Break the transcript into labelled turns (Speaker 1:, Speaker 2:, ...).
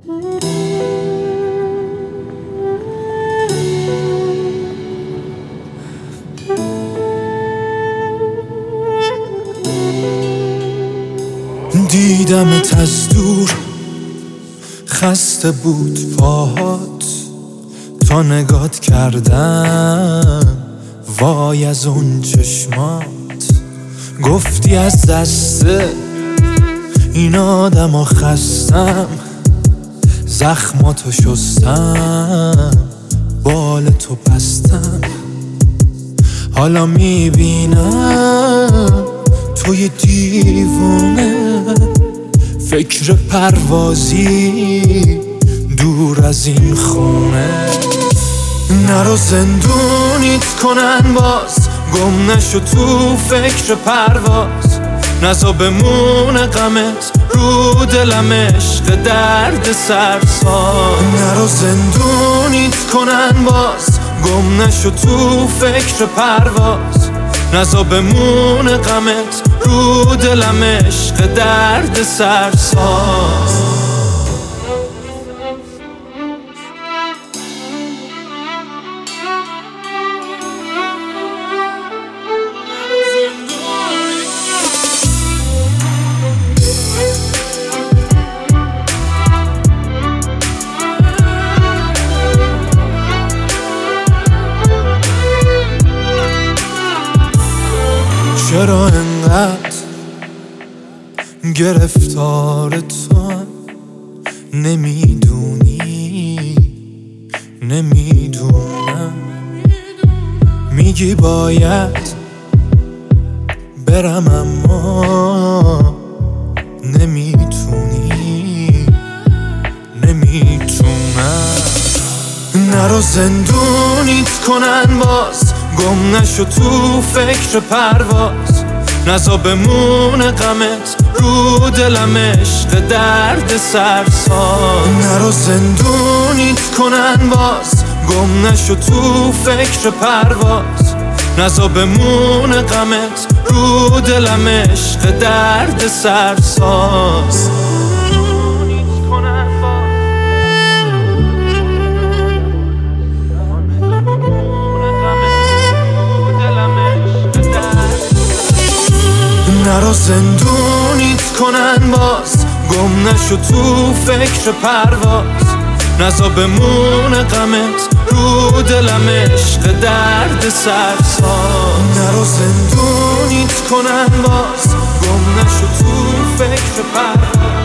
Speaker 1: دیدمت از دور، خسته بود پاهات تا نگات کردم. وای از اون چشمات، گفتی از دست این آدم خستم. زخماتو شستم، بال تو بستم. حالا میبینم توی دیوونه، فکر پروازی دور از این خونه. نرو زندونیت کنن باز، گم نشو تو فکر پرواز. نزا بمونه غمت رو دلم، عشق درد سرساز. نرو زندونیت کنن باز، گم نشو تو فکر پرواز. نزا بمونه غمت رو دلم، عشق درد سرساز. چرا انقدر گرفتار تو؟ نمیدونی، نمیدونم. میگی باید برم اما نمیتونی، نمیتونم. نرو زندونیت کنن باز، گم نشو تو فکر پرواز. نزا بمونه غمت رو دلم، عشق درد سرساز. نرو زندونیت کنن باز، گم نشو تو فکر پرواز. نزا بمونه غمت رو دلم، عشق درد سرساز. نرو زندونیت کنن باز، گم نشو تو فکر پرواز. نزا بمونه غمت رو دلم، عشق درد سرساز. نرو زندونیت کنن باز، گم نشو تو فکر پرواز.